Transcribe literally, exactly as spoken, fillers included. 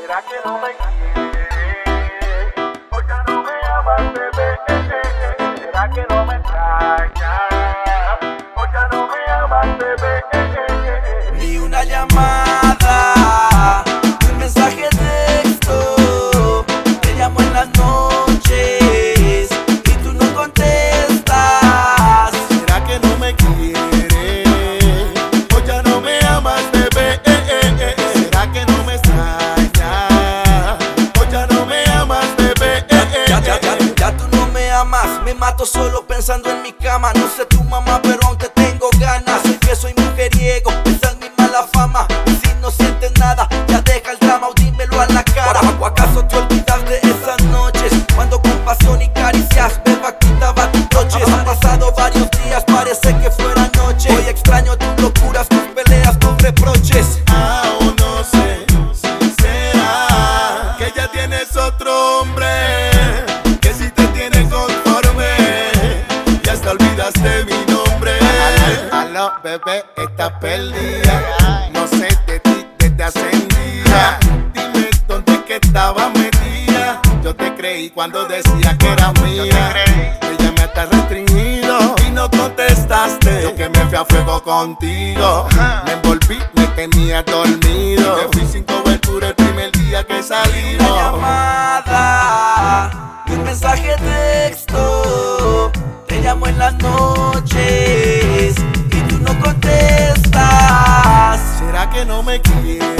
¿Será que no me quieres? O ya no me amas, bebé. ¿Será que no me extrañas? O ya no me amas, bebé. Ni una llamada, ni un mensaje de texto. Te llamo en las noches y tú no contestas. ¿Será que no me quieres? O ya no me amas, bebé. ¿Será que no me extrañas? O ya no me amas, bebé. Ya, ya, ya, ya tú no me amas. Me mato solo pensando en mi cama. No sé tu mamá, pero aún te tengo ganas. Soy que soy mujeriego, esa es mi mala fama. Y si no sientes nada, ya deja el drama o dímelo a la cara. ¿O acaso te olvidas de esas noches cuando con pasión y caricias beba quitaba tus noches? Han pasado varios días, parece que fuera noche. Hoy extraño tus locuras, tus peleas, tus reproches. Aún no sé si será que ya tienes otro hombre, que si te tiene conforme y hasta olvidaste mi nombre. Aló, bebé, estás perdida. No sé de ti desde hace un día. Dime dónde es que estaba metida. Yo te creí cuando decía que eras mía. Te llamé hasta restringido y no contestaste. Yo que me fui a fuego contigo. Me envolví, me tenía dormido. Me fui sin cobertura el primer día que Una salimos. llamada, ni un mensaje de texto. Te llamo en las noches y tú no contestas. ¿Será que no me quieres?